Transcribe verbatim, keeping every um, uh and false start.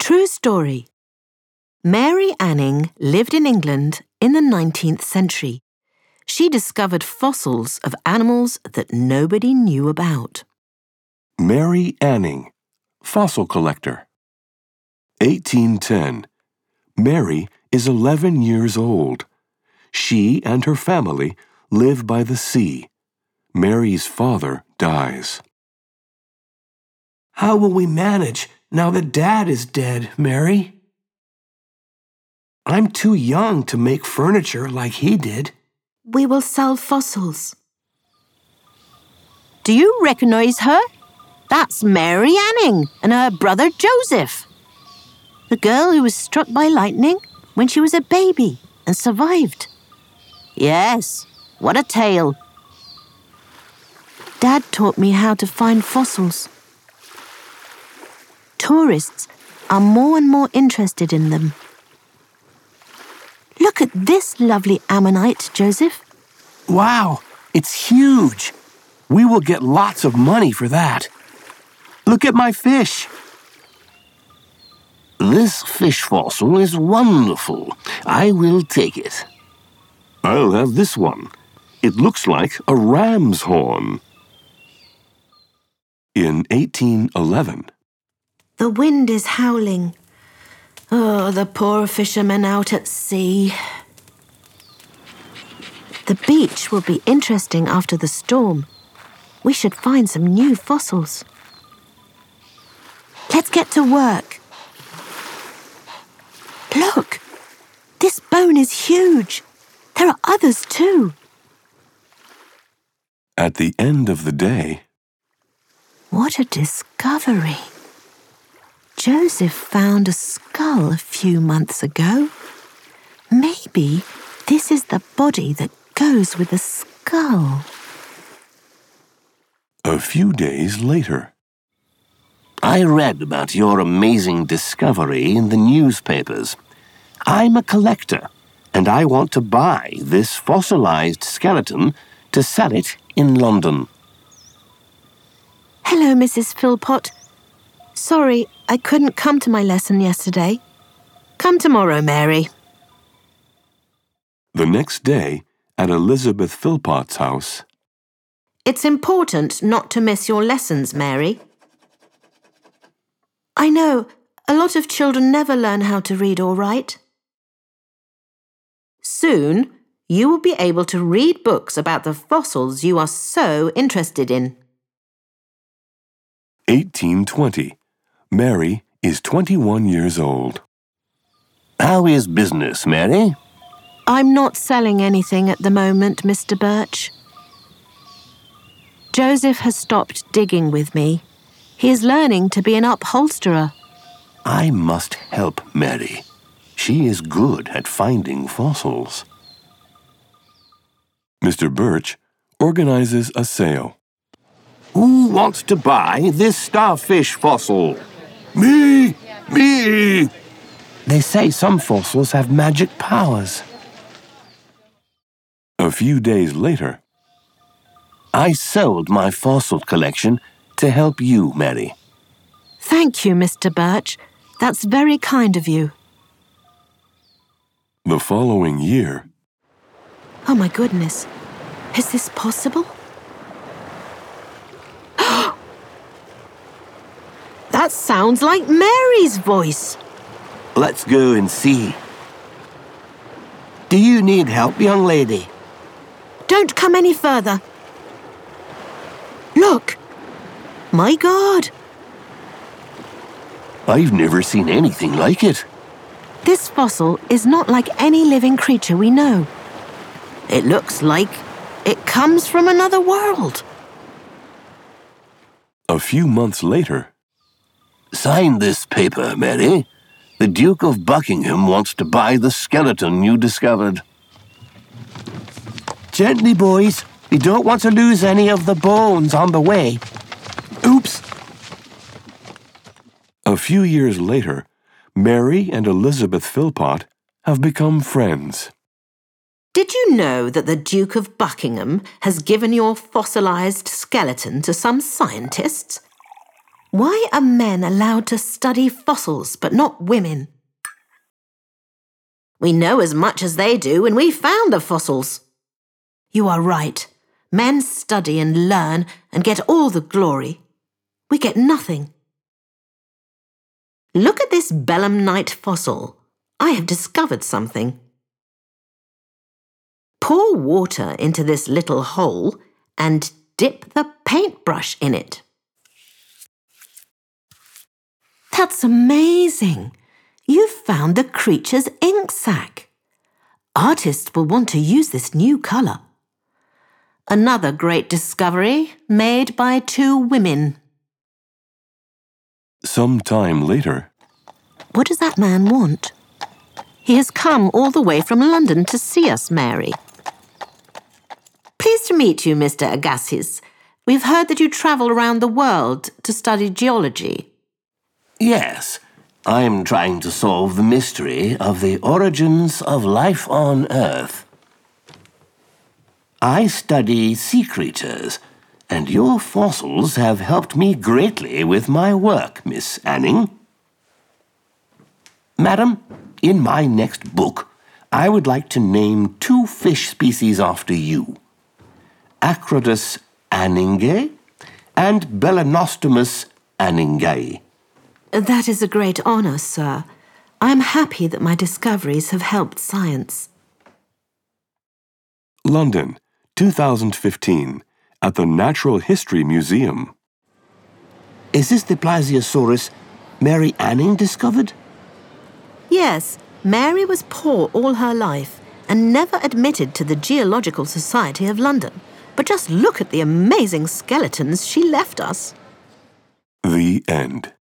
True story. Mary Anning lived in England in the nineteenth century. She discovered fossils of animals that nobody knew about. Mary Anning, fossil collector. eighteen ten. Mary is eleven years old. She and her family live by the sea. Mary's father dies. How will we manage now that Dad is dead, Mary? I'm too young to make furniture like he did. We will sell fossils. Do you recognize her? That's Mary Anning and her brother Joseph. The girl who was struck by lightning when she was a baby and survived. Yes, what a tale. Dad taught me how to find fossils. Tourists are more and more interested in them. Look at this lovely ammonite, Joseph. Wow, it's huge. We will get lots of money for that. Look at my fish. This fish fossil is wonderful. I will take it. I'll have this one. It looks like a ram's horn. In eighteen eleven. The wind is howling. Oh, the poor fishermen out at sea. The beach will be interesting after the storm. We should find some new fossils. Let's get to work. Look, this bone is huge. There are others too. At the end of the day... What a discovery. Joseph found a skull a few months ago. Maybe this is the body that goes with the skull. A few days later. I read about your amazing discovery in the newspapers. I'm a collector, and I want to buy this fossilized skeleton to sell it in London. Hello, Missus Philpott. Sorry, I couldn't come to my lesson yesterday. Come tomorrow, Mary. The next day, at Elizabeth Philpott's house... It's important not to miss your lessons, Mary. I know, a lot of children never learn how to read or write. Soon, you will be able to read books about the fossils you are so interested in. eighteen twenty. Mary is twenty-one years old. How is business, Mary? I'm not selling anything at the moment, Mister Birch. Joseph has stopped digging with me. He is learning to be an upholsterer. I must help Mary. She is good at finding fossils. Mister Birch organizes a sale. Who wants to buy this starfish fossil? Me! Me! They say some fossils have magic powers. A few days later. I sold my fossil collection to help you, Mary. Thank you, Mister Birch. That's very kind of you. The following year... Oh my goodness. Is this possible? That sounds like Mary's voice. Let's go and see. Do you need help, young lady? Don't come any further. Look. My God. I've never seen anything like it. This fossil is not like any living creature we know. It looks like it comes from another world. A few months later... Sign this paper, Mary. The Duke of Buckingham wants to buy the skeleton you discovered. Gently, boys. We don't want to lose any of the bones on the way. Oops. A few years later, Mary and Elizabeth Philpott have become friends. Did you know that the Duke of Buckingham has given your fossilized skeleton to some scientists? Why are men allowed to study fossils but not women? We know as much as they do and we found the fossils. You are right. Men study and learn and get all the glory. We get nothing. Look at this belemnite fossil. I have discovered something. Pour water into this little hole and dip the paintbrush in it. That's amazing. You've found the creature's ink sac. Artists will want to use this new colour. Another great discovery made by two women. Some time later. What does that man want? He has come all the way from London to see us, Mary. Pleased to meet you, Mister Agassiz. We've heard that you travel around the world to study geology. Yes, I'm trying to solve the mystery of the origins of life on Earth. I study sea creatures, and your fossils have helped me greatly with my work, Miss Anning. Madam, in my next book, I would like to name two fish species after you. Acrodus anningae and Belanostomus anningae. That is a great honour, sir. I am happy that my discoveries have helped science. London, two thousand fifteen, at the Natural History Museum. Is this the Plesiosaurus Mary Anning discovered? Yes, Mary was poor all her life and never admitted to the Geological Society of London. But just look at the amazing skeletons she left us. The end.